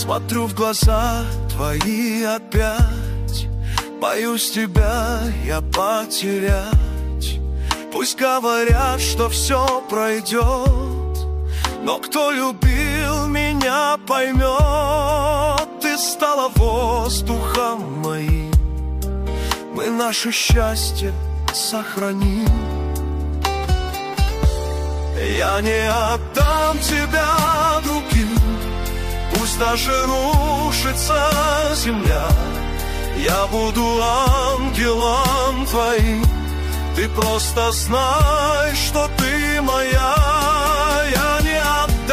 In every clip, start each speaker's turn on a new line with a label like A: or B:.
A: Смотрю в глаза твои опять, боюсь тебя я потерять. Пусть говорят, что все пройдет, но кто любил меня, поймет. Ты стала воздухом моим, мы наше счастье сохраним. Я не отдам тебя другим, пусть даже рушится земля. Я буду ангелом твоим, ты просто знай, что ты моя. Я не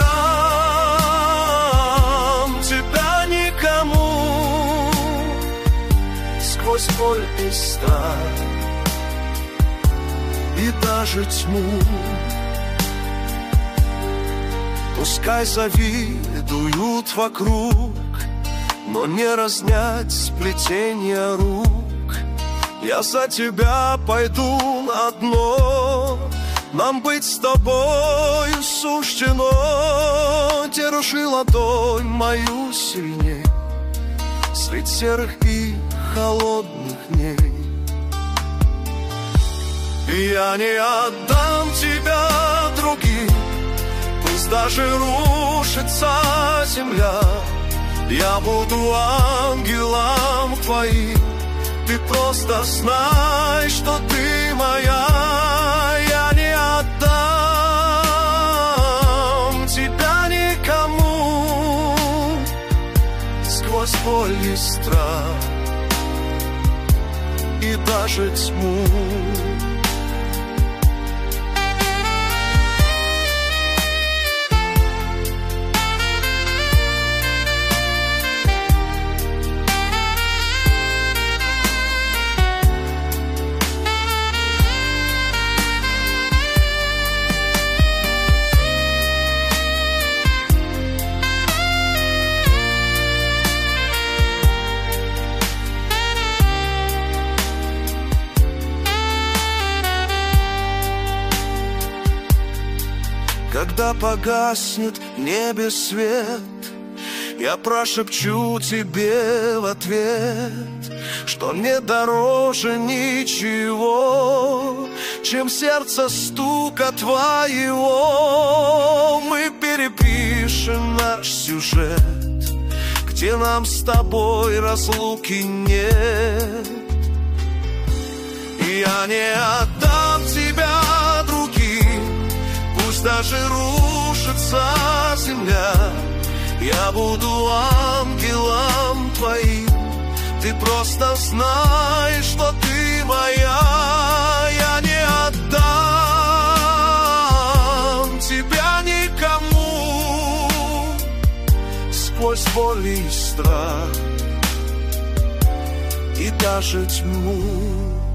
A: отдам тебя никому, сквозь боль и страх и даже тьму. Пускай завидуют вокруг, но не разнять сплетение рук. Я за тебя пойду на дно, нам быть с тобою суждено. Держи ладонь мою сильней средь серых и холодных дней. Я не отдам тебя другим, пусть даже рушится земля. Я буду ангелом твоим, ты просто знай, что ты моя. Я не отдам тебя никому, сквозь боль и страх и даже тьму. Когда погаснет в небе свет, я прошепчу тебе в ответ, что мне дороже ничего, чем сердце стука твоего. Мы перепишем наш сюжет, где нам с тобой разлуки нет. Я не отдам тебя другим, пусть даже рушится земля. Я буду ангелом твоим, ты просто знай, что ты моя. Я не отдам тебя никому, сквозь боль и страх и даже тьму.